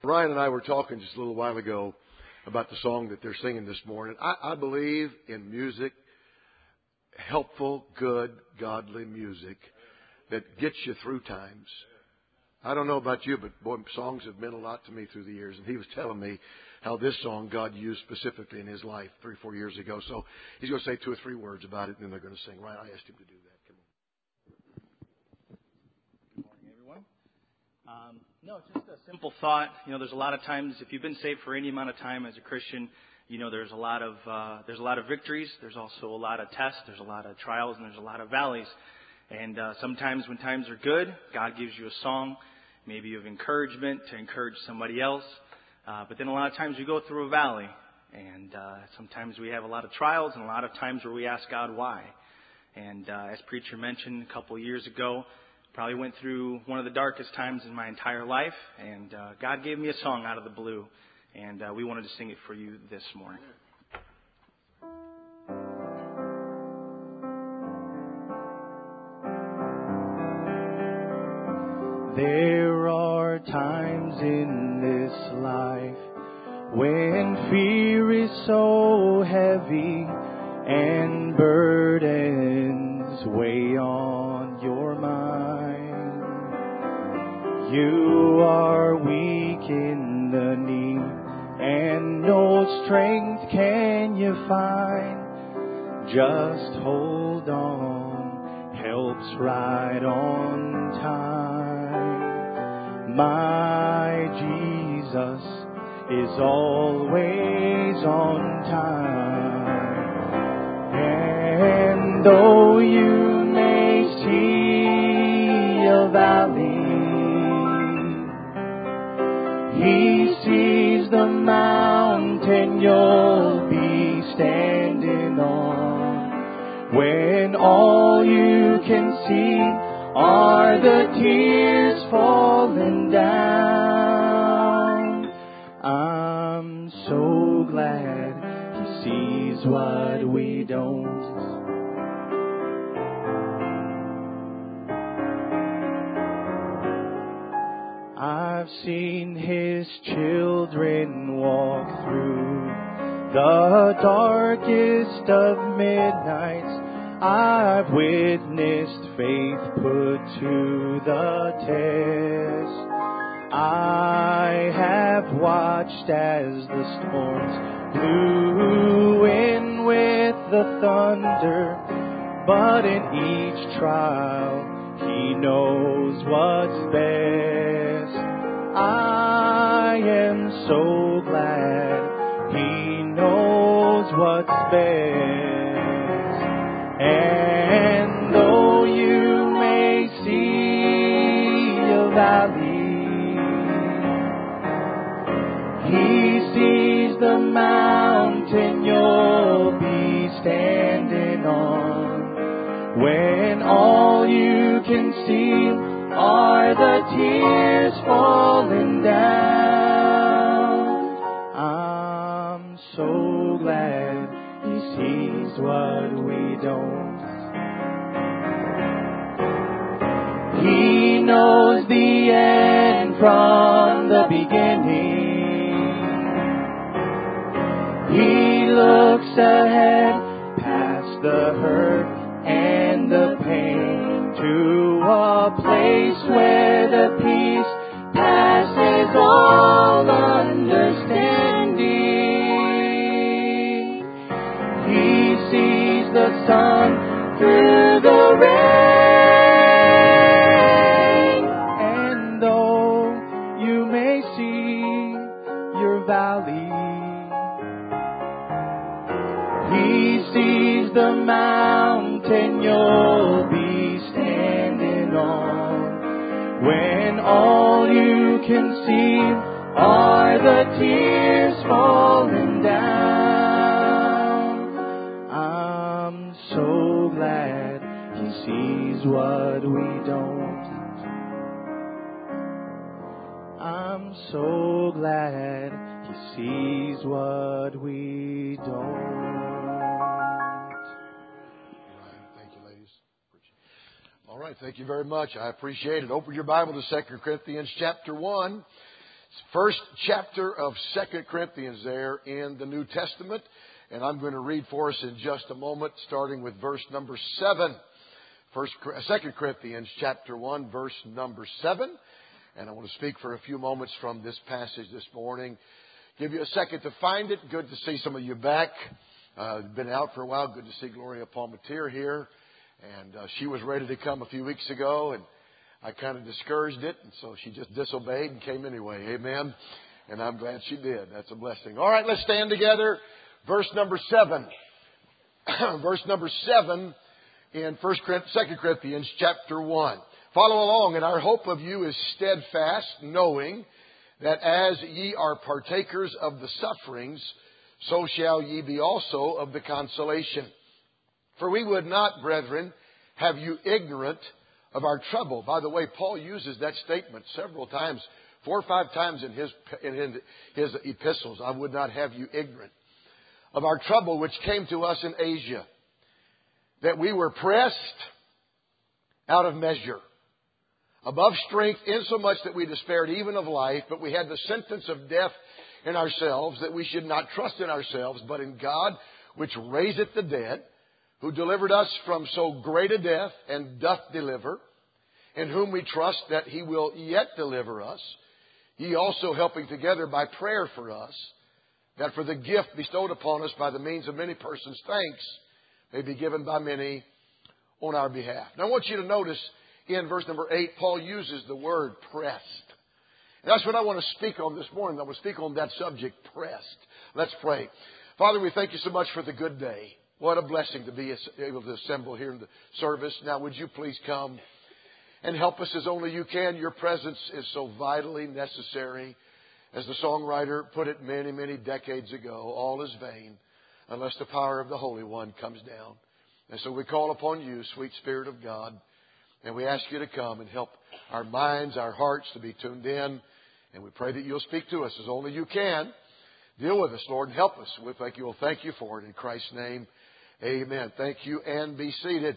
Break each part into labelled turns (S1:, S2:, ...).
S1: Ryan and I were talking just a little while ago about the song that they're singing this morning. I believe in music, helpful, good, godly music that gets you through times. I don't know about you, but boy, songs have meant a lot to me through the years. And he was telling me how this song God used specifically in his life 3 or 4 years ago. So he's going to say 2 or 3 words about it, and then they're going to sing. Ryan, I asked him to do that. Come
S2: on. Good morning, everyone. No, just a simple thought. There's a lot of times, if you've been saved for any amount of time as a Christian, there's a lot of victories. There's also a lot of tests. There's a lot of trials, and there's a lot of valleys. And sometimes when times are good, God gives you a song, maybe of encouragement to encourage somebody else. But then a lot of times we go through a valley, and sometimes we have a lot of trials, and a lot of times where we ask God why. And as Preacher mentioned a couple of years ago, probably went through one of the darkest times in my entire life, and God gave me a song out of the blue, and we wanted to sing it for you this morning. There are times in this life when fear is so heavy and burdens weigh on your mind. You are weak in the knee and no strength can you find. Just hold on, help's right on time. My Jesus is always on time. And though you may see a valley, He sees the mountain you'll be standing on. When all you can see are the tears falling down, I'm so glad He sees what we don't. I've seen His children walk through the darkest of midnights. I've witnessed faith put to the test. I have watched as the storms blew in with the thunder, but in each trial He knows what's best. I am so glad He knows what's best. And though you may see a valley, He sees the mountain you'll be standing on. When all you can see are the tears falling down, I'm so glad He sees what we don't. He knows the end from the beginning. He looks ahead past the hurt and the pain to a place where the peace passes all understanding. He sees the sun through the rain, and though you may see your valley, He sees the mountain you'll be standing on. When all you can see are the tears falling down, I'm so glad He sees what we don't. I'm so glad He sees what we don't.
S1: All right, thank you very much. I appreciate it. Open your Bible to 2 Corinthians chapter 1. First chapter of 2 Corinthians there in the New Testament. And I'm going to read for us in just a moment, starting with verse number 7. 2 Corinthians chapter 1, verse number 7. And I want to speak for a few moments from this passage this morning. Give you a second to find it. Good to see some of you back. Been out for a while. Good to see Gloria Palmatier here. And she was ready to come a few weeks ago, and I kind of discouraged it, and so she just disobeyed and came anyway. Amen. And I'm glad she did. That's a blessing. All right, let's stand together. Verse number 7. Verse number 7 in 2 Corinthians chapter 1. Follow along, and our hope of you is steadfast, knowing that as ye are partakers of the sufferings, so shall ye be also of the consolation. For we would not, brethren, have you ignorant of our trouble. By the way, Paul uses that statement several times, 4 or 5 times in his epistles. I would not have you ignorant of our trouble which came to us in Asia, that we were pressed out of measure, above strength, insomuch that we despaired even of life, but we had the sentence of death in ourselves, that we should not trust in ourselves, but in God, which raiseth the dead, who delivered us from so great a death, and doth deliver, in whom we trust that He will yet deliver us, ye also helping together by prayer for us, that for the gift bestowed upon us by the means of many persons, thanks may be given by many on our behalf. Now I want you to notice in verse number 8, Paul uses the word pressed. And that's what I want to speak on this morning. I want to speak on that subject, pressed. Let's pray. Father, we thank you so much for the good day. What a blessing to be able to assemble here in the service. Now, would you please come and help us as only you can? Your presence is so vitally necessary. As the songwriter put it many, many decades ago, all is vain unless the power of the Holy One comes down. And so we call upon you, sweet Spirit of God, and we ask you to come and help our minds, our hearts to be tuned in. And we pray that you'll speak to us as only you can. Deal with us, Lord, and help us. We'll thank you for it in Christ's name. Amen. Thank you, and be seated.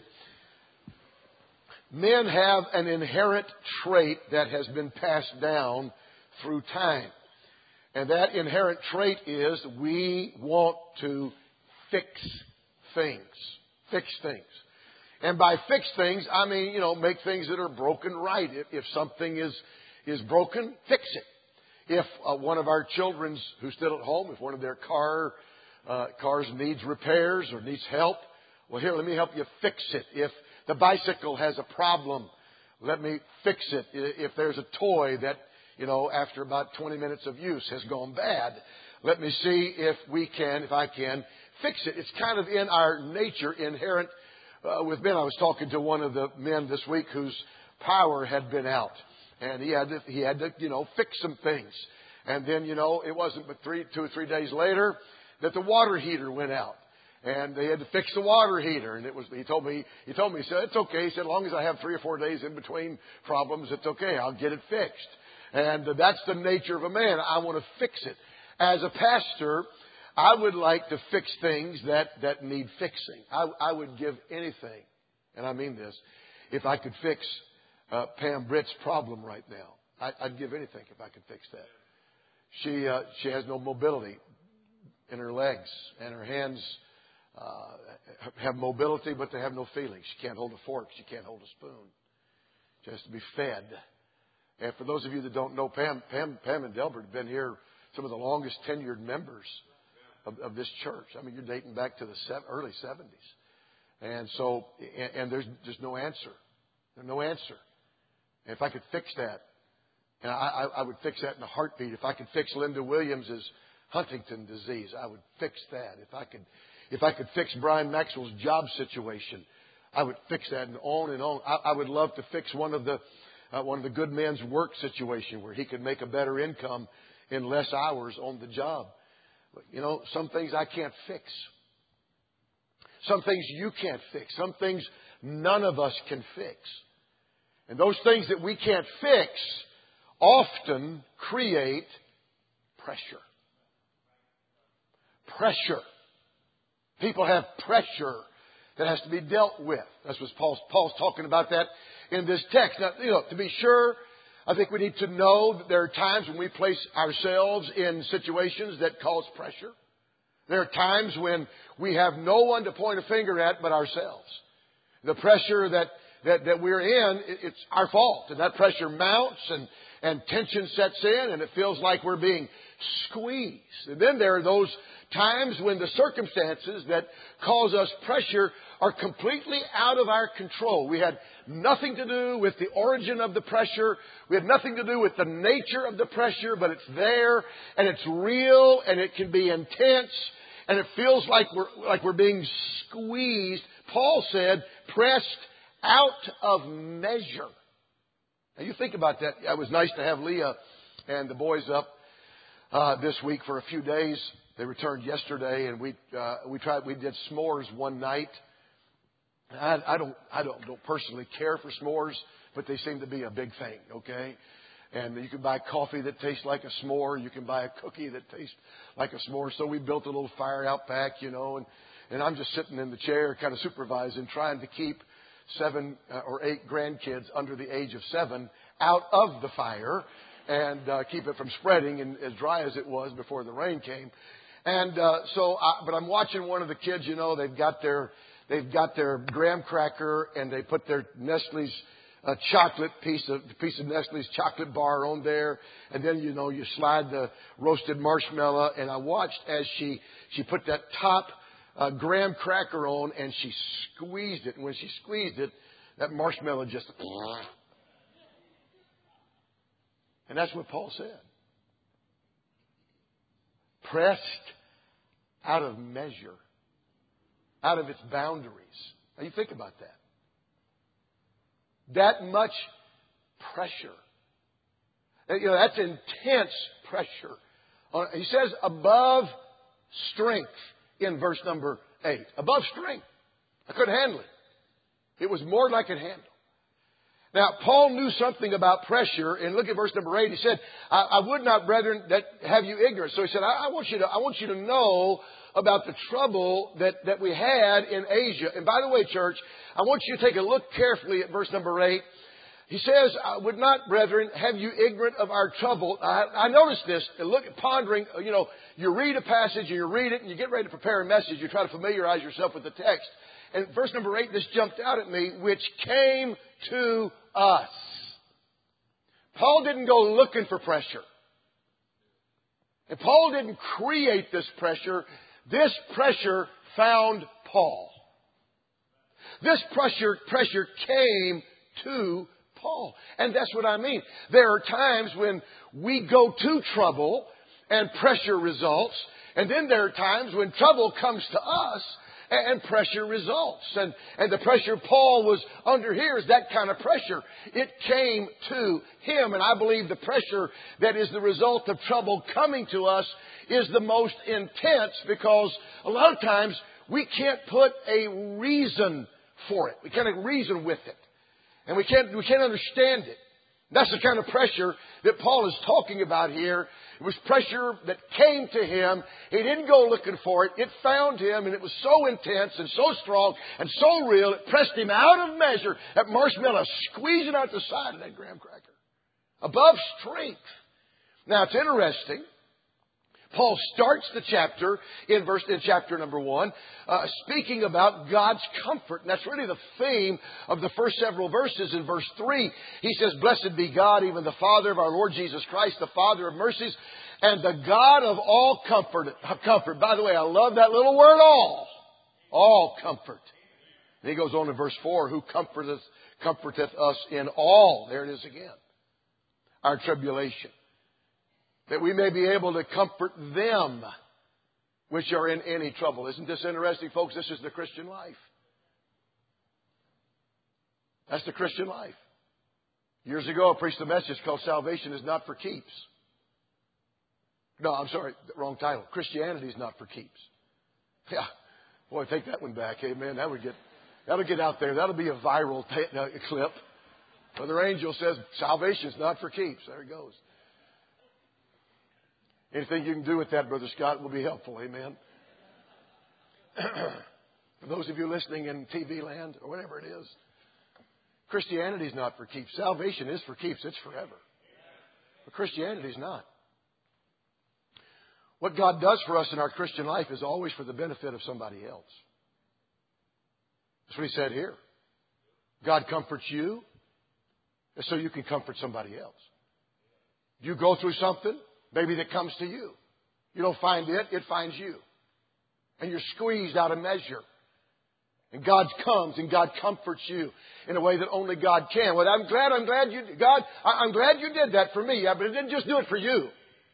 S1: Men have an inherent trait that has been passed down through time. And that inherent trait is we want to fix things. Fix things. And by fix things, I mean, make things that are broken right. If something is broken, fix it. If one of our children's who's still at home, if one of their cars needs repairs or needs help, well, here, let me help you fix it. If the bicycle has a problem, let me fix it. If there's a toy that, after about 20 minutes of use has gone bad, let me see if I can fix it. It's kind of in our nature, inherent with men. I was talking to one of the men this week whose power had been out, and he had to fix some things. And then, it wasn't but 2 or 3 days later that the water heater went out, and they had to fix the water heater. And he told me, he said, it's okay. He said, as long as I have 3 or 4 days in between problems, it's okay. I'll get it fixed. And that's the nature of a man. I want to fix it. As a pastor, I would like to fix things that need fixing. I would give anything, and I mean this, if I could fix Pam Britt's problem right now. I'd give anything if I could fix that. She has no mobility in her legs, and her hands have mobility, but they have no feeling. She can't hold a fork. She can't hold a spoon. She has to be fed. And for those of you that don't know, Pam and Delbert have been here, some of the longest tenured members of this church. I mean, you're dating back to the early 70s. And so, and there's just no answer. There's no answer. And if I could fix that, and I would fix that in a heartbeat. If I could fix Linda Williams' Huntington disease, I would fix that. If I could fix Brian Maxwell's job situation, I would fix that, and on and on. I would love to fix one of the good men's work situation where he could make a better income in less hours on the job. But, some things I can't fix. Some things you can't fix. Some things none of us can fix. And those things that we can't fix often create pressure. Pressure. People have pressure that has to be dealt with. That's what Paul's talking about that in this text. Now, to be sure, I think we need to know that there are times when we place ourselves in situations that cause pressure. There are times when we have no one to point a finger at but ourselves. The pressure that we're in, it's our fault. And that pressure mounts and tension sets in and it feels like we're being squeezed. And then there are those times when the circumstances that cause us pressure are completely out of our control. We had nothing to do with the origin of the pressure. We had nothing to do with the nature of the pressure, but it's there and it's real and it can be intense and it feels like we're being squeezed. Paul said, pressed out of measure. Now you think about that. It was nice to have Leah and the boys up this week for a few days. They returned yesterday, and we did s'mores one night. I don't personally care for s'mores, but they seem to be a big thing. Okay, and you can buy coffee that tastes like a s'more. You can buy a cookie that tastes like a s'more. So we built a little fire out back, and I'm just sitting in the chair, kind of supervising, trying to keep 7 or 8 grandkids under the age of 7 out of the fire and keep it from spreading, and as dry as it was before the rain came. And but I'm watching one of the kids. They've got their graham cracker and they put their Nestle's chocolate piece of Nestle's chocolate bar on there, and then you slide the roasted marshmallow. And I watched as she put that top graham cracker on, and she squeezed it. And when she squeezed it, that marshmallow just. And that's what Paul said. Pressed out of measure, out of its boundaries. Now you think about that. That much pressure. That's intense pressure. He says above strength in verse number 8. Above strength. I couldn't handle it. It was more than I could handle. Now, Paul knew something about pressure, and look at verse number 8. He said, I would not, brethren, that have you ignorant. So he said, I want you to know about the trouble that we had in Asia. And by the way, church, I want you to take a look carefully at verse number 8. He says, I would not, brethren, have you ignorant of our trouble. I noticed this, and look at pondering, you read a passage, and you read it, and you get ready to prepare a message. You try to familiarize yourself with the text. And verse number 8, this jumped out at me, which came to us. Paul didn't go looking for pressure. And Paul didn't create this pressure. This pressure found Paul. This pressure came to Paul. And that's what I mean. There are times when we go to trouble and pressure results. And then there are times when trouble comes to us and pressure results. And the pressure Paul was under here is that kind of pressure. It came to him. And I believe the pressure that is the result of trouble coming to us is the most intense, because a lot of times we can't put a reason for it. We can't reason with it. And we can't understand it. That's the kind of pressure that Paul is talking about here. It was pressure that came to him. He didn't go looking for it. It found him, and it was so intense and so strong and so real, it pressed him out of measure. That marshmallow squeezing out the side of that graham cracker. Above strength. Now, it's interesting. Paul starts the chapter in chapter number 1, speaking about God's comfort. And that's really the theme of the first several verses. In verse 3, he says, Blessed be God, even the Father of our Lord Jesus Christ, the Father of mercies, and the God of all comfort. By the way, I love that little word, all. All comfort. And he goes on in verse 4, who comforteth us in all. There it is again. Our tribulation. That we may be able to comfort them which are in any trouble. Isn't this interesting, folks? This is the Christian life. That's the Christian life. Years ago, I preached a message called Salvation is Not for Keeps. No, I'm sorry, wrong title. Christianity is not for keeps. Yeah, boy, take that one back. Amen. That'll get out there. That'll be a viral clip. Brother Angel says salvation is not for keeps. There it goes. Anything you can do with that, Brother Scott, will be helpful. Amen. For those of you listening in TV land or whatever it is, Christianity is not for keeps. Salvation is for keeps. It's forever. But Christianity is not. What God does for us in our Christian life is always for the benefit of somebody else. That's what He said here. God comforts you so you can comfort somebody else. You go through something, maybe that comes to you. You don't find it, it finds you. And you're squeezed out of measure. And God comes and God comforts you in a way that only God can. Well, I'm glad you did that for me. Yeah, but He didn't just do it for you.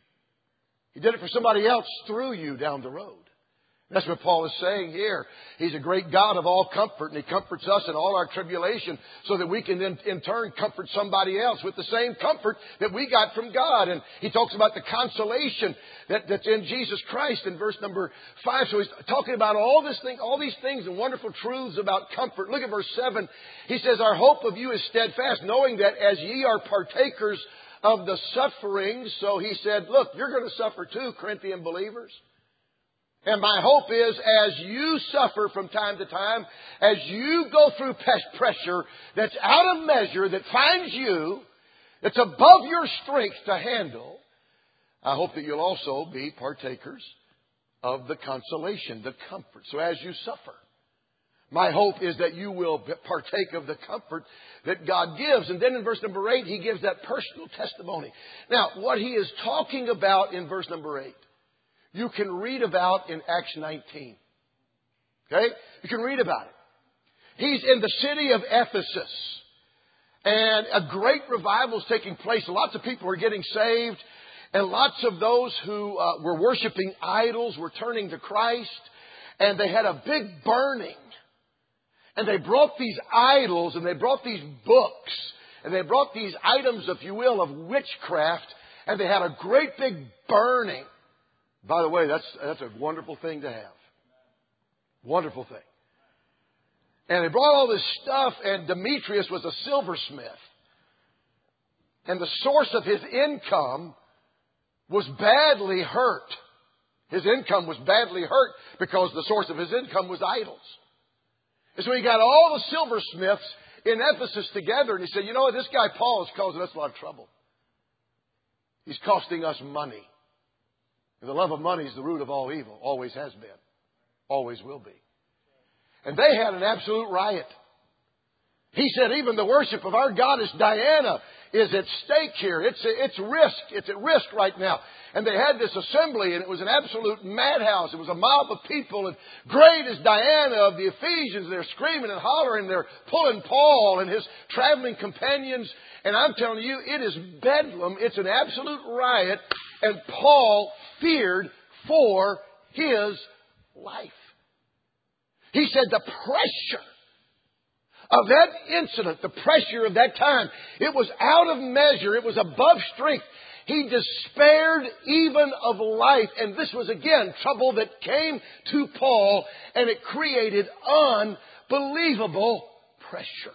S1: He did it for somebody else through you down the road. That's what Paul is saying here. He's a great God of all comfort, and He comforts us in all our tribulation so that we can then in turn comfort somebody else with the same comfort that we got from God. And he talks about the consolation that's in Jesus Christ in verse number 5. So he's talking about all these things and wonderful truths about comfort. Look at verse 7. He says, our hope of you is steadfast, knowing that as ye are partakers of the sufferings. So he said, look, you're going to suffer too, Corinthian believers. And my hope is as you suffer from time to time, as you go through pressure that's out of measure, that finds you, that's above your strength to handle, I hope that you'll also be partakers of the consolation, the comfort. So as you suffer, my hope is that you will partake of the comfort that God gives. And then in verse number 8, he gives that personal testimony. Now, what he is talking about in verse number 8, you can read about in Acts 19. Okay? You can read about it. He's in the city of Ephesus. And a great revival is taking place. Lots of people are getting saved. And lots of those who were worshiping idols were turning to Christ. And they had a big burning. And they brought these idols and they brought these books. And they brought these items, if you will, of witchcraft. And they had a great big burning. By the way, that's a wonderful thing to have. Wonderful thing. And they brought all this stuff, and Demetrius was a silversmith. And the source of his income was badly hurt. His income was badly hurt because the source of his income was idols. And so he got all the silversmiths in Ephesus together, and he said, you know what, this guy Paul is causing us a lot of trouble. He's costing us money. And the love of money is the root of all evil. Always has been. Always will be. And they had an absolute riot. He said even the worship of our goddess Diana is at stake here. It's at risk right now. And they had this assembly, and it was an absolute madhouse. It was a mob of people, and great is Diana of the Ephesians. They're screaming and hollering. They're pulling Paul and his traveling companions. And I'm telling you, it is bedlam. It's an absolute riot. And Paul feared for his life. He said the pressure of that incident, the pressure of that time, it was out of measure. It was above strength. He despaired even of life. And this was, again, trouble that came to Paul, and it created unbelievable pressure.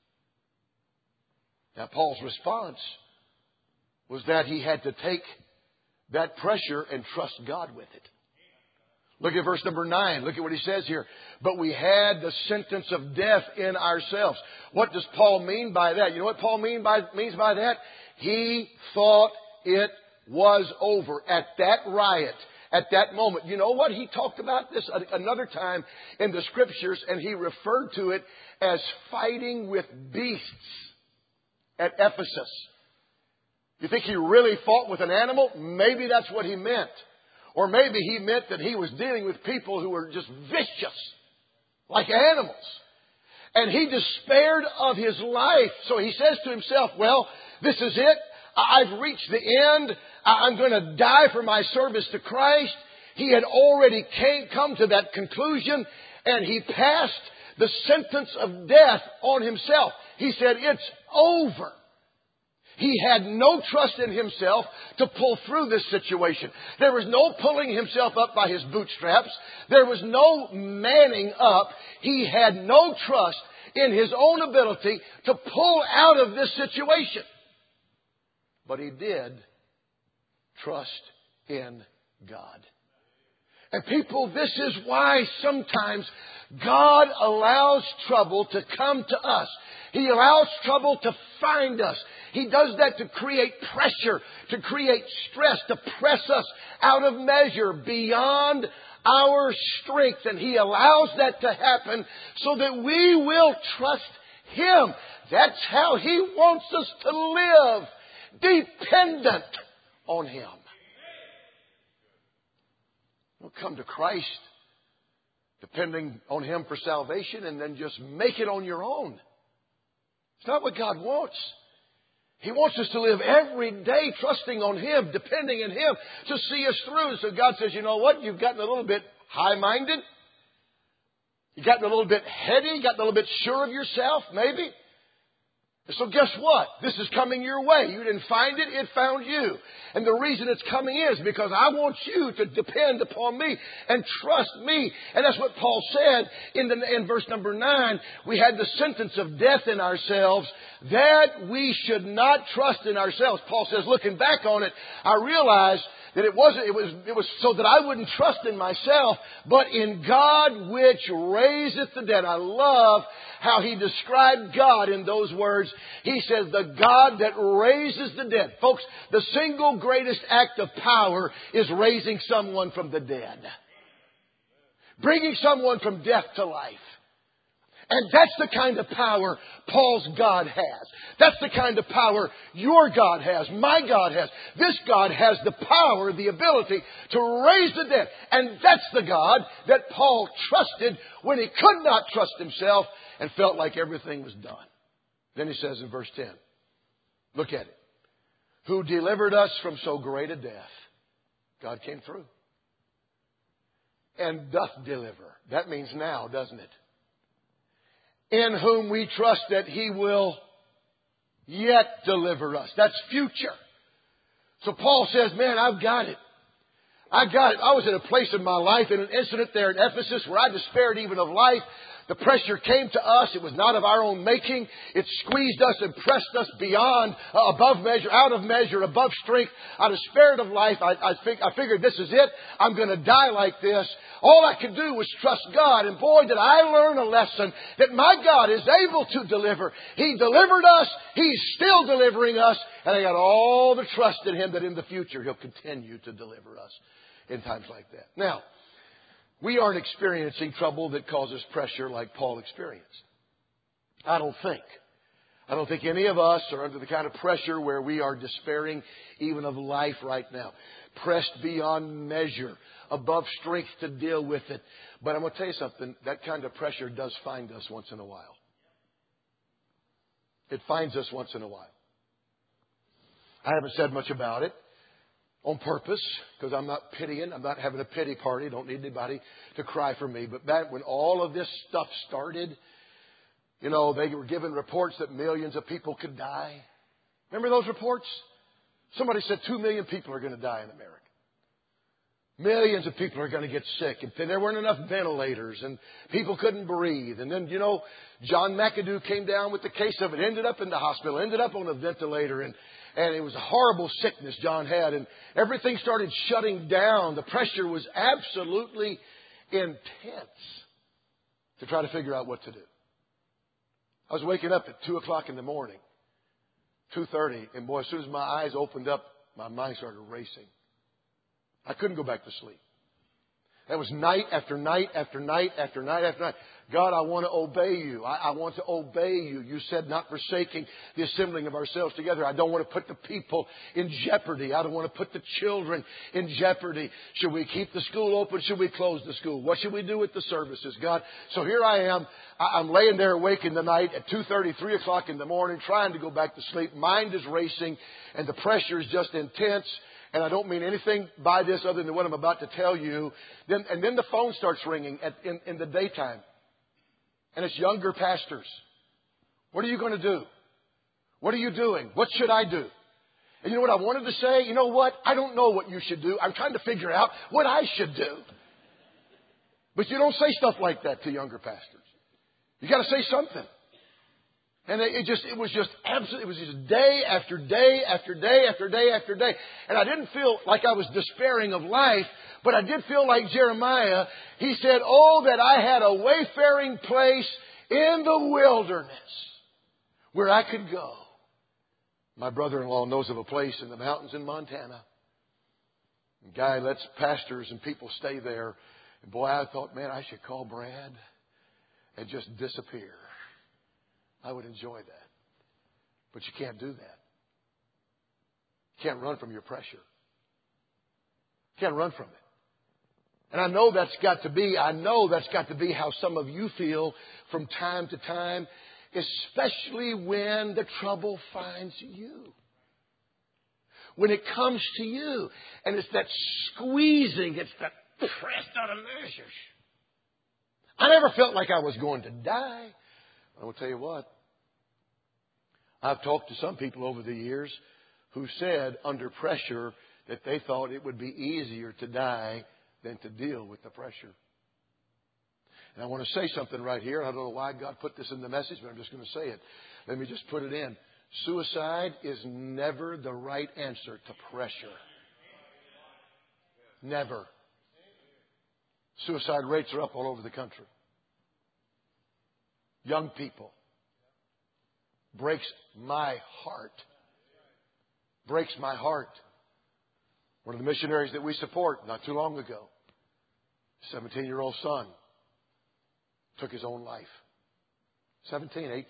S1: Now, Paul's response was that he had to take that pressure and trust God with it. Look at verse number 9. Look at what he says here. But we had the sentence of death in ourselves. What does Paul mean by that? You know what Paul means by that? He thought it was over at that riot, at that moment. You know what? He talked about this another time in the Scriptures, and he referred to it as fighting with beasts at Ephesus. You think he really fought with an animal? Maybe that's what he meant. Or maybe he meant that he was dealing with people who were just vicious, like animals. And he despaired of his life. So he says to himself, well, this is it. I've reached the end. I'm going to die for my service to Christ. He had already come to that conclusion, and he passed the sentence of death on himself. He said, it's over. He had no trust in himself to pull through this situation. There was no pulling himself up by his bootstraps. There was no manning up. He had no trust in his own ability to pull out of this situation. But he did trust in God. And people, this is why sometimes God allows trouble to come to us. He allows trouble to find us. He does that to create pressure, to create stress, to press us out of measure beyond our strength. And He allows that to happen so that we will trust Him. That's how He wants us to live, dependent on Him. Don't come to Christ depending on Him for salvation and then just make it on your own. It's not what God wants. He wants us to live every day trusting on Him, depending on Him to see us through. So God says, you know what? You've gotten a little bit high-minded. You've gotten a little bit heady. You've gotten a little bit sure of yourself, maybe. So guess what? This is coming your way. You didn't find it, it found you. And the reason it's coming is because I want you to depend upon me and trust me. And that's what Paul said in verse number 9. We had the sentence of death in ourselves, that we should not trust in ourselves. Paul says, looking back on it, I realized that it was so that I wouldn't trust in myself, but in God which raiseth the dead. I love how he described God in those words. He says, the God that raises the dead. Folks, the single greatest act of power is raising someone from the dead. Bringing someone from death to life. And that's the kind of power Paul's God has. That's the kind of power your God has, my God has. This God has the power, the ability to raise the dead. And that's the God that Paul trusted when he could not trust himself and felt like everything was done. Then he says in verse 10, look at it. Who delivered us from so great a death. God came through. And doth deliver. That means now, doesn't it? In whom we trust that He will yet deliver us. That's future. So Paul says, man, I've got it. I got it. I was in a place in my life, in an incident there in Ephesus, where I despaired even of life. The pressure came to us. It was not of our own making. It squeezed us and pressed us beyond, above measure, out of measure, above strength. I despaired of life. I figured this is it. I'm going to die like this. All I could do was trust God. And boy, did I learn a lesson that my God is able to deliver. He delivered us. He's still delivering us. And I got all the trust in Him that in the future He'll continue to deliver us in times like that. Now, we aren't experiencing trouble that causes pressure like Paul experienced. I don't think any of us are under the kind of pressure where we are despairing even of life right now. Pressed beyond measure, above strength to deal with it. But I'm going to tell you something. That kind of pressure does find us once in a while. It finds us once in a while. I haven't said much about it. On purpose, because I'm not pitying. I'm not having a pity party. Don't need anybody to cry for me. But back when all of this stuff started, you know, they were given reports that millions of people could die. Remember those reports? Somebody said 2 million people are going to die in America. Millions of people are going to get sick. And there weren't enough ventilators and people couldn't breathe. And then, you know, John McAdoo came down with the case of it, ended up in the hospital, ended up on a ventilator. And it was a horrible sickness John had. And everything started shutting down. The pressure was absolutely intense to try to figure out what to do. I was waking up at 2 o'clock in the morning, 2:30. And boy, as soon as my eyes opened up, my mind started racing. I couldn't go back to sleep. That was night after night after night after night after night. God, I want to obey you. I want to obey you. You said not forsaking the assembling of ourselves together. I don't want to put the people in jeopardy. I don't want to put the children in jeopardy. Should we keep the school open? Should we close the school? What should we do with the services, God? So here I am. I'm laying there awake in the night at 2:30, 3 o'clock in the morning, trying to go back to sleep. Mind is racing, and the pressure is just intense. And I don't mean anything by this other than what I'm about to tell you. Then the phone starts ringing in the daytime. And it's younger pastors. What are you going to do? What are you doing? What should I do? And you know what I wanted to say? You know what? I don't know what you should do. I'm trying to figure out what I should do. But you don't say stuff like that to younger pastors. You got to say something. And it was just day after day after day after day after day. And I didn't feel like I was despairing of life, but I did feel like Jeremiah. He said, oh, that I had a wayfaring place in the wilderness where I could go My brother-in-law knows of a place in the mountains in Montana. The guy lets pastors and people stay there. And boy, I thought, man, I should call Brad and just disappear. I would enjoy that. But you can't do that. You can't run from your pressure. You can't run from it. And I know that's got to be how some of you feel from time to time, especially when the trouble finds you. When it comes to you. And it's that squeezing, it's that pressed out of measures. I never felt like I was going to die. I will tell you what. I've talked to some people over the years who said under pressure that they thought it would be easier to die than to deal with the pressure. And I want to say something right here. I don't know why God put this in the message, but I'm just going to say it. Let me just put it in. Suicide is never the right answer to pressure. Never. Suicide rates are up all over the country. Young people. Breaks my heart. Breaks my heart. One of the missionaries that we support not too long ago, 17-year-old son, took his own life. 17, 18.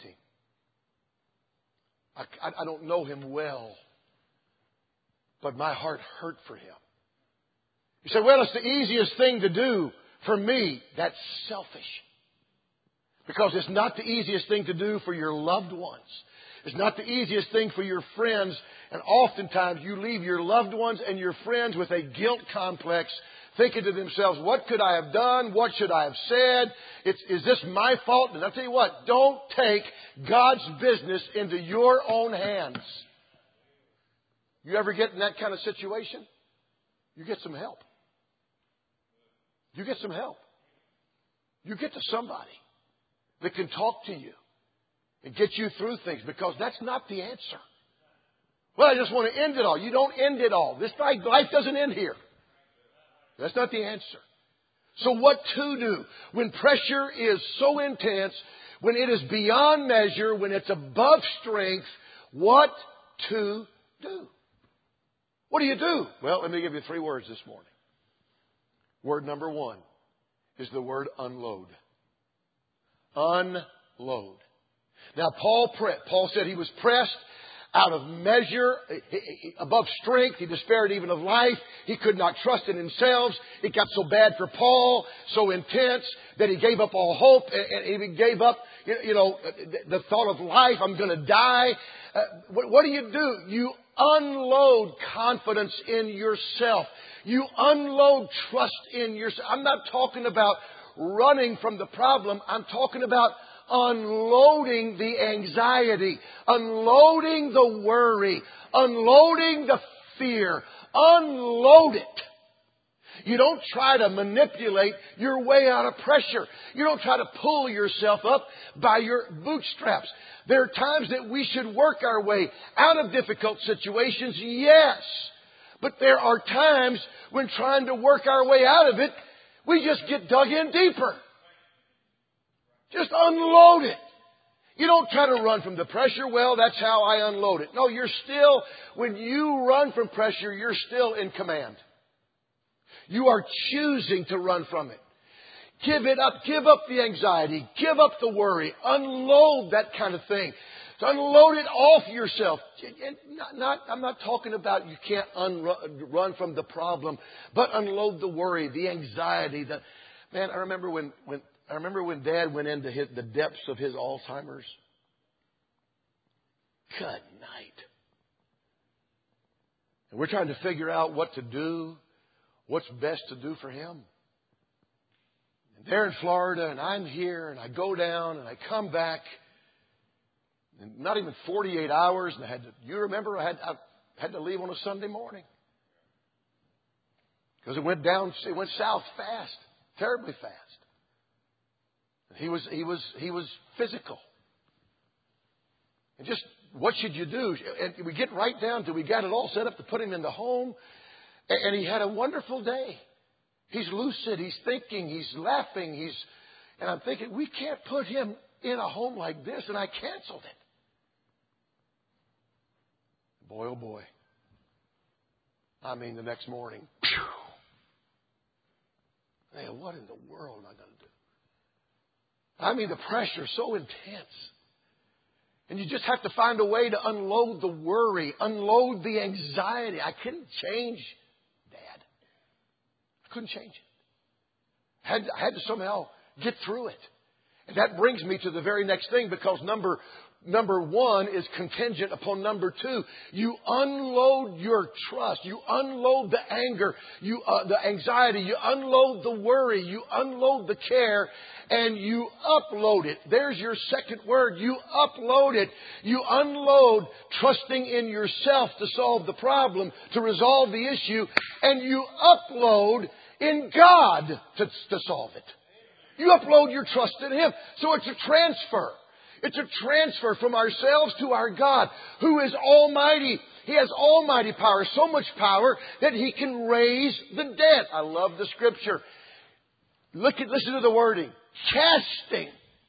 S1: I don't know him well, but my heart hurt for him. You say, well, it's the easiest thing to do. For me, that's selfish. Because it's not the easiest thing to do for your loved ones. It's not the easiest thing for your friends. And oftentimes you leave your loved ones and your friends with a guilt complex, thinking to themselves, what could I have done? What should I have said? Is this my fault? And I'll tell you what, don't take God's business into your own hands. You ever get in that kind of situation? You get some help. You get some help. You get to somebody that can talk to you and get you through things, because that's not the answer. Well, I just want to end it all. You don't end it all. This life doesn't end here. That's not the answer. So what to do when pressure is so intense, when it is beyond measure, when it's above strength? What to do? What do you do? Well, let me give you 3 words this morning. Word number 1 is the word unload. Unload. Now, Paul said he was pressed out of measure, above strength. He despaired even of life. He could not trust in himself. It got so bad for Paul, so intense, that he gave up all hope. And he gave up, the thought of life. I'm going to die. What do? You unload confidence in yourself. You unload trust in yourself. I'm not talking about running from the problem. I'm talking about unloading the anxiety, unloading the worry, unloading the fear. Unload it. You don't try to manipulate your way out of pressure. You don't try to pull yourself up by your bootstraps. There are times that we should work our way out of difficult situations, yes. But there are times when trying to work our way out of it, we just get dug in deeper. Just unload it. You don't try to run from the pressure. Well, that's how I unload it. No, when you run from pressure, you're still in command. You are choosing to run from it. Give it up. Give up the anxiety. Give up the worry. Unload that kind of thing. So unload it off yourself. I'm not talking about you can't run from the problem, but unload the worry, the anxiety. Man, I remember when Dad went into the depths of his Alzheimer's. Good night. And we're trying to figure out what to do, what's best to do for him. And they're in Florida, and I'm here, and I go down, and I come back. And not even 48 hours, and I had to leave on a Sunday morning. Because it went south fast, terribly fast. He was physical. And just, what should you do? And we get right down to, we got it all set up to put him in the home. And he had a wonderful day. He's lucid, he's thinking, he's laughing, and I'm thinking, we can't put him in a home like this, and I canceled it. Boy, oh boy. I mean, the next morning. Man, what in the world am I going to do? I mean, the pressure is so intense. And you just have to find a way to unload the worry, unload the anxiety. I couldn't change Dad. I couldn't change it. I had to somehow get through it. And that brings me to the very next thing, because number one is contingent upon number two. You unload your trust. You unload the anger, the anxiety. You unload the worry. You unload the care, and you upload it. There's your second word. You upload it. You unload trusting in yourself to solve the problem, to resolve the issue, and you upload in God to solve it. You upload your trust in Him. So it's a transfer. It's a transfer from ourselves to our God, who is almighty. He has almighty power, so much power that He can raise the dead. I love the scripture. Listen to the wording. Casting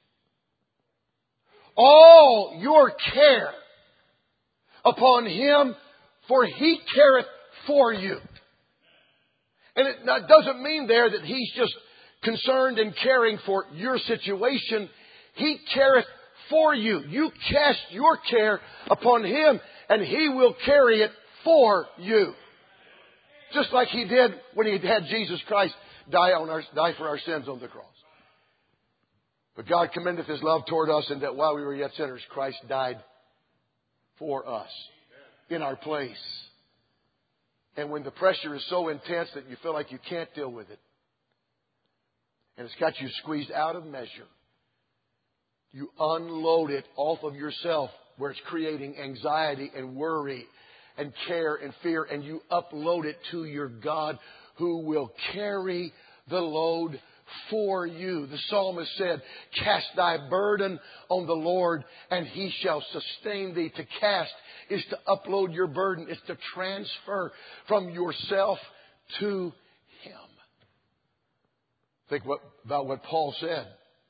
S1: all your care upon Him, for He careth for you. And it doesn't mean there that He's just concerned and caring for your situation. He careth for you. You cast your care upon Him, and He will carry it for you. Just like He did when He had Jesus Christ die for our sins on the cross. But God commendeth His love toward us, in that while we were yet sinners, Christ died for us in our place. And when the pressure is so intense that you feel like you can't deal with it, and it's got you squeezed out of measure, you unload it off of yourself, where it's creating anxiety and worry and care and fear, and you upload it to your God, who will carry the load for you. The psalmist said, cast thy burden on the Lord, and He shall sustain thee. To cast is to upload your burden. It's to transfer from yourself to Him. Think about what Paul said.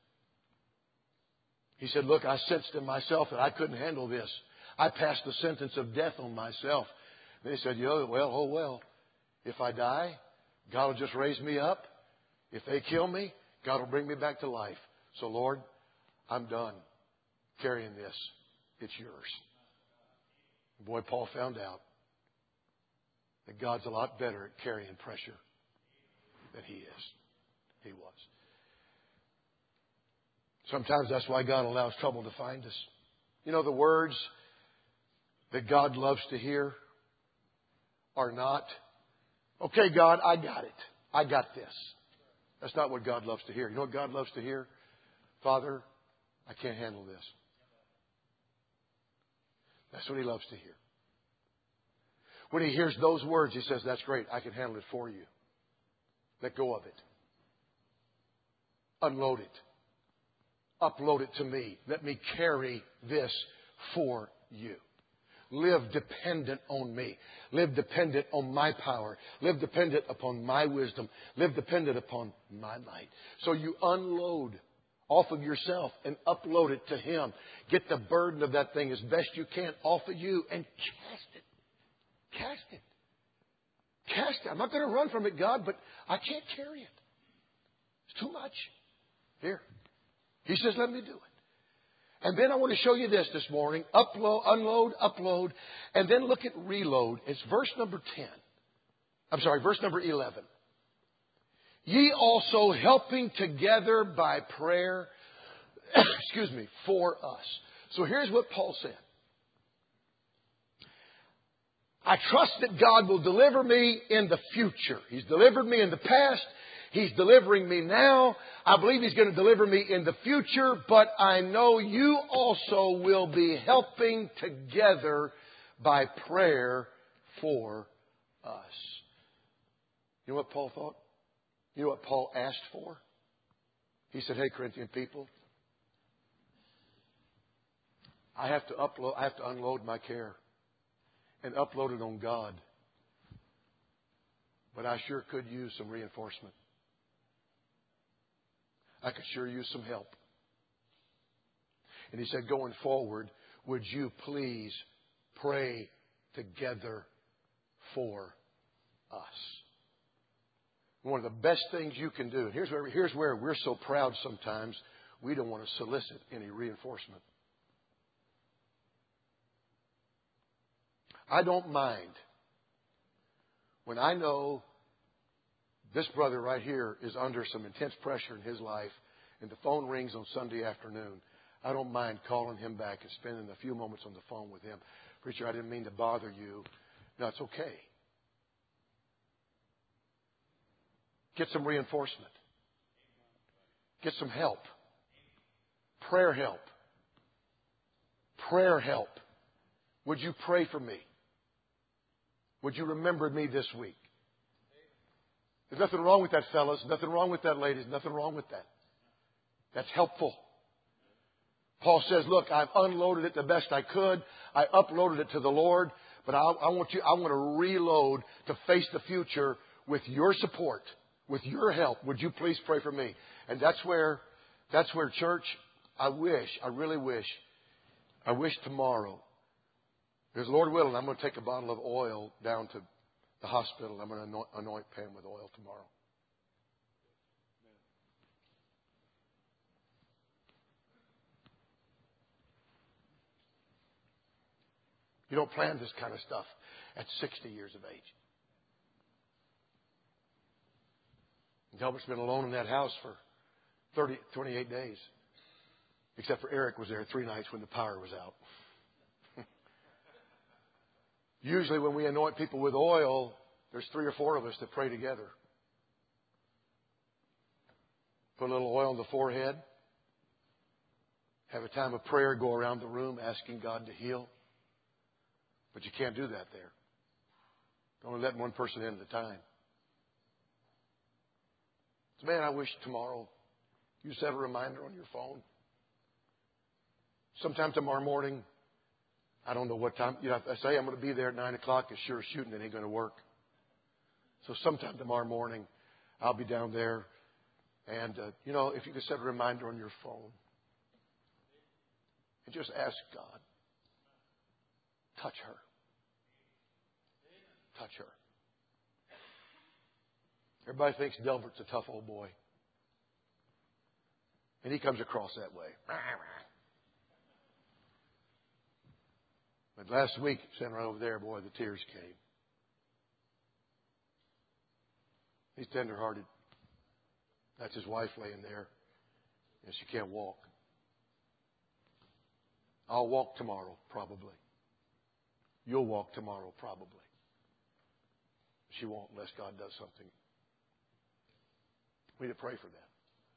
S1: He said, look, I sensed in myself that I couldn't handle this. I passed the sentence of death on myself. And he said, well, if I die, God will just raise me up. If they kill me, God will bring me back to life. So, Lord, I'm done carrying this. It's yours. Boy, Paul found out that God's a lot better at carrying pressure than he is. He was. Sometimes that's why God allows trouble to find us. You know, the words that God loves to hear are not, okay, God, I got it. I got this. That's not what God loves to hear. You know what God loves to hear? Father, I can't handle this. That's what He loves to hear. When He hears those words, He says, that's great. I can handle it for you. Let go of it. Unload it. Upload it to me. Let me carry this for you. Live dependent on me. Live dependent on my power. Live dependent upon my wisdom. Live dependent upon my might. So you unload off of yourself and upload it to Him. Get the burden of that thing as best you can off of you and cast it. Cast it. Cast it. I'm not going to run from it, God, but I can't carry it. It's too much. Here. He says, let me do it. And then I want to show you this morning. Upload, unload, upload. And then look at reload. It's verse number 10. Verse number 11. Ye also helping together by prayer, for us. So here's what Paul said. I trust that God will deliver me in the future. He's delivered me in the past. He's delivering me now. I believe He's going to deliver me in the future. But I know you also will be helping together by prayer for us. You know what Paul thought? You know what Paul asked for? He said, hey, Corinthian people, I have to unload my care and upload it on God. But I sure could use some reinforcement. I could sure use some help. And he said, going forward, would you please pray together for us. One of the best things you can do, and here's where we're so proud sometimes, we don't want to solicit any reinforcement. I don't mind when I know this brother right here is under some intense pressure in his life and the phone rings on Sunday afternoon. I don't mind calling him back and spending a few moments on the phone with him. Preacher, I didn't mean to bother you. No, it's okay. Get some reinforcement. Get some help. Prayer help. Prayer help. Would you pray for me? Would you remember me this week? There's nothing wrong with that, fellas. Nothing wrong with that, ladies. Nothing wrong with that. That's helpful. Paul says, look, I've unloaded it the best I could. I uploaded it to the Lord. But I want to reload to face the future with your support, with your help. Would you please pray for me? And that's where church, I really wish tomorrow, because Lord willing, I'm going to take a bottle of oil down to the hospital. I'm going to anoint Pam with oil tomorrow. You don't plan this kind of stuff at 60 years of age. Delbert's been alone in that house for 28 days. Except for Eric was there 3 nights when the power was out. Usually when we anoint people with oil, there's 3 or 4 of us that pray together. Put a little oil on the forehead. Have a time of prayer. Go around the room asking God to heal. But you can't do that there. Only letting one person in at a time. So, man, I wish tomorrow you set a reminder on your phone. Sometime tomorrow morning, I don't know what time. I say I'm going to be there at 9 o'clock. As sure as shooting, it ain't going to work. So sometime tomorrow morning, I'll be down there. And, if you could set a reminder on your phone. And just ask God. Touch her. Touch her. Everybody thinks Delbert's a tough old boy. And he comes across that way. But last week, sitting right over there, boy, the tears came. He's tenderhearted. That's his wife laying there. And she can't walk. I'll walk tomorrow, probably. You'll walk tomorrow, probably. She won't unless God does something. We need to pray for that.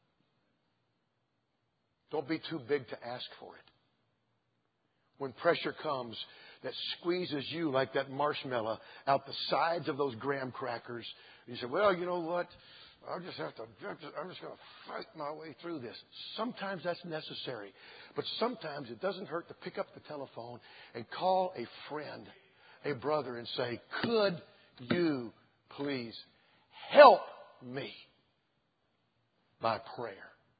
S1: Don't be too big to ask for it. When pressure comes that squeezes you like that marshmallow out the sides of those graham crackers, you say, well, you know what? I'm just going to fight my way through this. Sometimes that's necessary. But sometimes it doesn't hurt to pick up the telephone and call a friend, a brother, and say, could you please help me by prayer?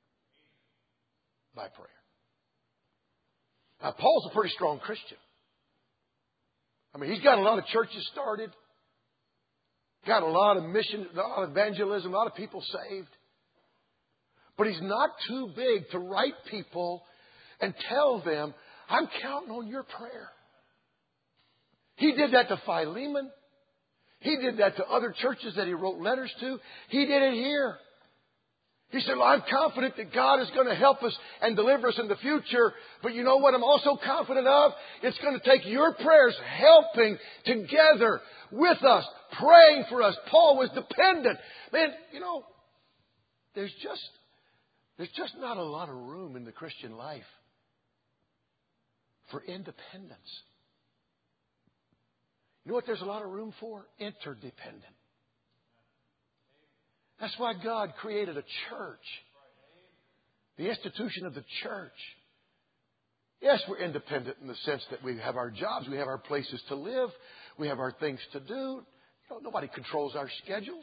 S1: By prayer. Now, Paul's a pretty strong Christian. I mean, he's got a lot of churches started. Got a lot of mission, a lot of evangelism, a lot of people saved. But he's not too big to write people and tell them, I'm counting on your prayer. He did that to Philemon. He did that to other churches that he wrote letters to. He did it here. He said, well, I'm confident that God is going to help us and deliver us in the future. But you know what I'm also confident of? It's going to take your prayers helping together with us, praying for us. Paul was dependent. Man, there's just not a lot of room in the Christian life for independence. You know what there's a lot of room for? Interdependent. That's why God created a church. The institution of the church. Yes, we're independent in the sense that we have our jobs, we have our places to live, we have our things to do. Nobody controls our schedules.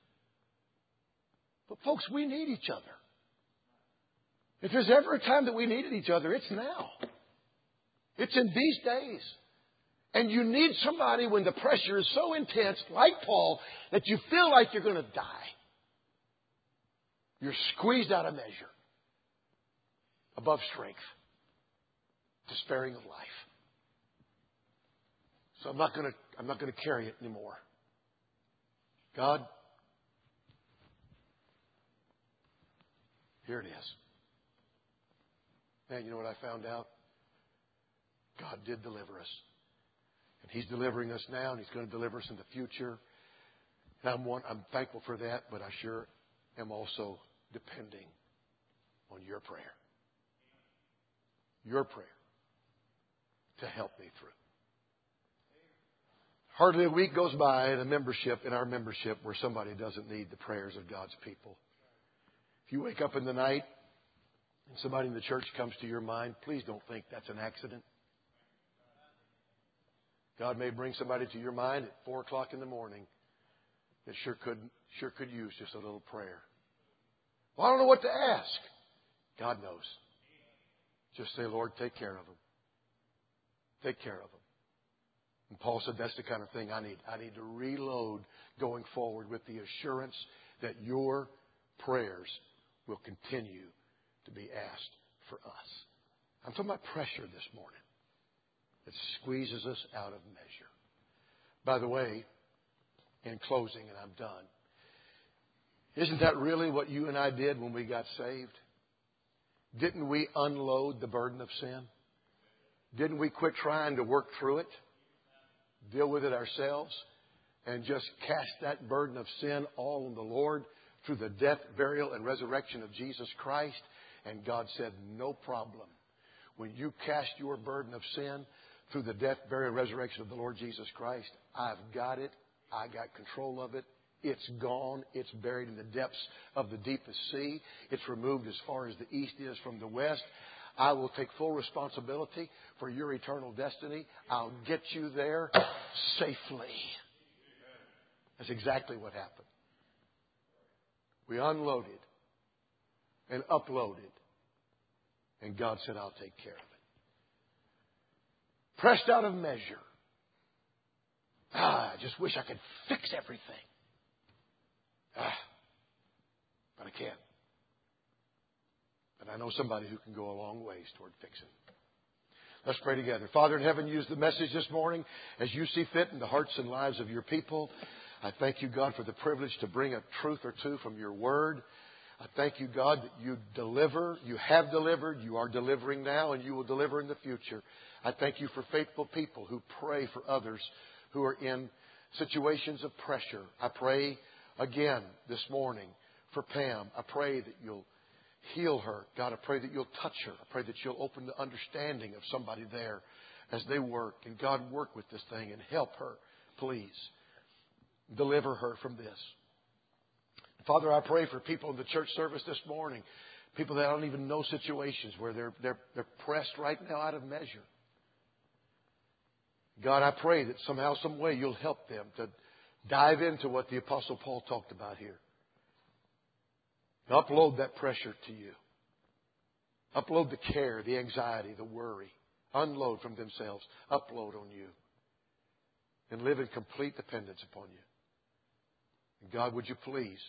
S1: But folks, we need each other. If there's ever a time that we needed each other, it's now. It's in these days. And you need somebody when the pressure is so intense, like Paul, that you feel like you're going to die. You're squeezed out of measure, above strength, despairing of life. So I'm not going to carry it anymore. God, here it is. Man, you know what I found out? God did deliver us. And He's delivering us now, and He's going to deliver us in the future. And I'm thankful for that, but I sure am also depending on your prayer. Your prayer to help me through. Hardly a week goes by in our membership, where somebody doesn't need the prayers of God's people. If you wake up in the night and somebody in the church comes to your mind, please don't think that's an accident. God may bring somebody to your mind at 4 o'clock in the morning that sure could use just a little prayer. Well, I don't know what to ask. God knows. Just say, Lord, take care of them. Take care of them. And Paul said that's the kind of thing I need. I need to reload going forward with the assurance that your prayers will continue to be asked for us. I'm talking about pressure this morning. It squeezes us out of measure. By the way, in closing, and I'm done, isn't that really what you and I did when we got saved? Didn't we unload the burden of sin? Didn't we quit trying to work through it, deal with it ourselves, and just cast that burden of sin all on the Lord through the death, burial, and resurrection of Jesus Christ? And God said, no problem. When you cast your burden of sin through the death, burial, and resurrection of the Lord Jesus Christ, I've got it. I got control of it. It's gone. It's buried in the depths of the deepest sea. It's removed as far as the east is from the west. I will take full responsibility for your eternal destiny. I'll get you there safely. That's exactly what happened. We unloaded and uploaded. And God said, I'll take care of it. Pressed out of measure. I just wish I could fix everything. But I can't. But I know somebody who can go a long ways toward fixing. Let's pray together. Father in heaven, use the message this morning as you see fit in the hearts and lives of your people. I thank you, God, for the privilege to bring a truth or two from your word. I thank you, God, that you deliver, you have delivered, you are delivering now, and you will deliver in the future. I thank you for faithful people who pray for others who are in situations of pressure. I pray again this morning for Pam. I pray that you'll heal her. God, I pray that you'll touch her. I pray that you'll open the understanding of somebody there as they work. And God, work with this thing and help her, please. Deliver her from this. Father, I pray for people in the church service this morning, people that don't even know situations where they're pressed right now out of measure. God, I pray that somehow, some way, you'll help them to dive into what the Apostle Paul talked about here. Upload that pressure to you. Upload the care, the anxiety, the worry. Unload from themselves. Upload on you. And live in complete dependence upon you. And God, would you please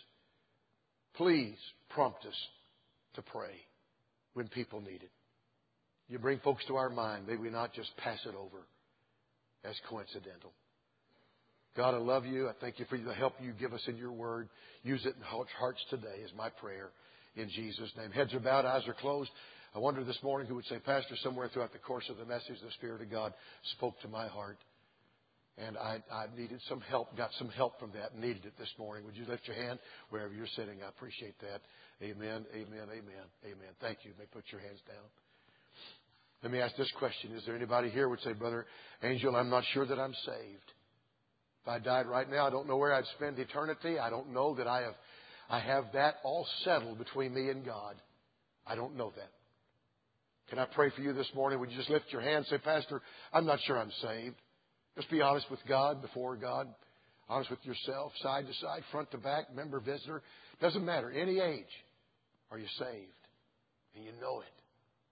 S1: prompt us to pray when people need it. You bring folks to our mind. May we not just pass it over as coincidental. God, I love you. I thank you for the help you give us in your word. Use it in hearts today is my prayer in Jesus' name. Heads are bowed, eyes are closed. I wonder this morning who would say, Pastor, somewhere throughout the course of the message, the Spirit of God spoke to my heart. And I needed some help, got some help from that, needed it this morning. Would you lift your hand wherever you're sitting? I appreciate that. Amen, amen, amen, amen. Thank you. You may put your hands down. Let me ask this question. Is there anybody here who would say, Brother Angel, I'm not sure that I'm saved. If I died right now, I don't know where I'd spend eternity. I don't know that I have that all settled between me and God. I don't know that. Can I pray for you this morning? Would you just lift your hand and say, Pastor, I'm not sure I'm saved. Just be honest with God, before God. Honest with yourself, side to side, front to back, member, visitor. Doesn't matter. Any age. Are you saved? And you know it.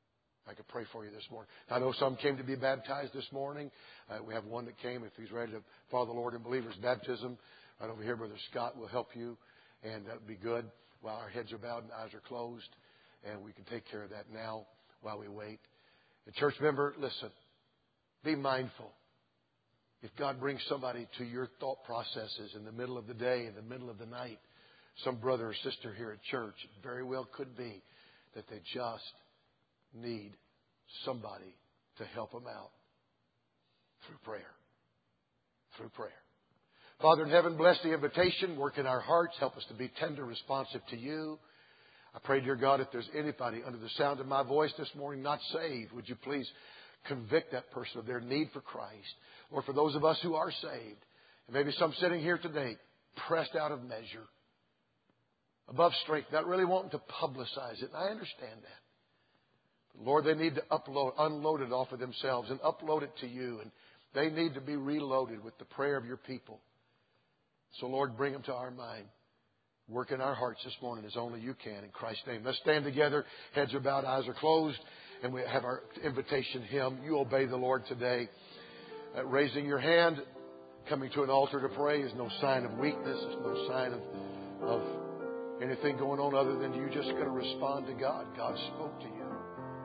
S1: I could pray for you this morning. I know some came to be baptized this morning. We have one that came. If he's ready to follow the Lord in believer's baptism, right over here, Brother Scott will help you, and that would be good. While our heads are bowed and eyes are closed, and we can take care of that now while we wait. And church member, listen, be mindful. If God brings somebody to your thought processes in the middle of the day, in the middle of the night, some brother or sister here at church, it very well could be that they just need somebody to help them out through prayer. Through prayer. Father in heaven, bless the invitation. Work in our hearts. Help us to be tender, responsive to you. I pray, dear God, if there's anybody under the sound of my voice this morning not saved, would you please convict that person of their need for Christ? Or for those of us who are saved, and maybe some sitting here today, pressed out of measure, above strength, not really wanting to publicize it. And I understand that. But Lord, they need to unload it off of themselves and upload it to you. And they need to be reloaded with the prayer of your people. So, Lord, bring them to our mind. Work in our hearts this morning as only you can. In Christ's name. Let's stand together. Heads are bowed, eyes are closed. And we have our invitation hymn. You obey the Lord today. Raising your hand, coming to an altar to pray is no sign of weakness. It's no sign of anything going on other than you just going to respond to God. God spoke to you.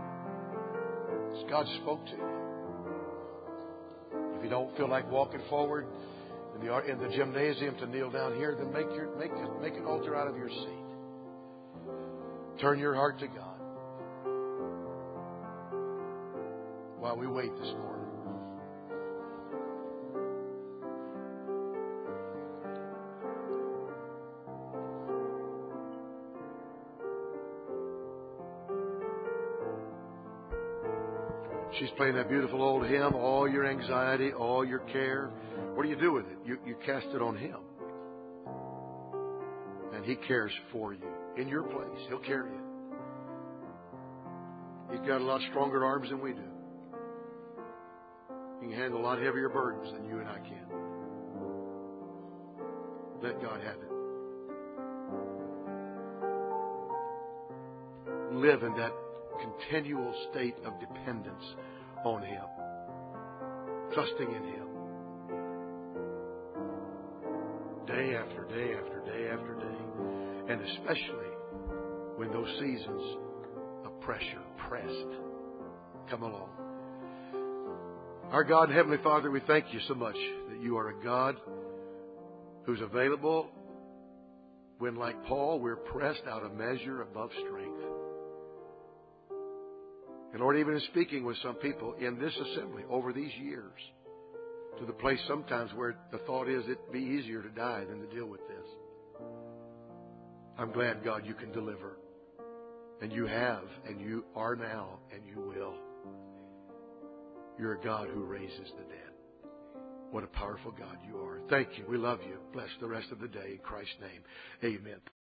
S1: God spoke to you. If you don't feel like walking forward in the gymnasium to kneel down here, then make an altar out of your seat. Turn your heart to God while we wait this morning. She's playing that beautiful old hymn, all your anxiety, all your care. What do you do with it? You cast it on Him. And He cares for you. In your place, He'll carry you. He's got a lot stronger arms than we do. He can handle a lot heavier burdens than you and I can. Let God have it. Live in that continual state of dependence on Him, trusting in Him, day after day after day after day, and especially when those seasons of pressure, pressed, come along. Our God and Heavenly Father, we thank you so much that you are a God who's available when, like Paul, we're pressed out of measure above strength. And Lord, even in speaking with some people in this assembly over these years, to the place sometimes where the thought is it'd be easier to die than to deal with this. I'm glad, God, you can deliver. And you have, and you are now, and you will. You're a God who raises the dead. What a powerful God you are. Thank you. We love you. Bless the rest of the day in Christ's name. Amen.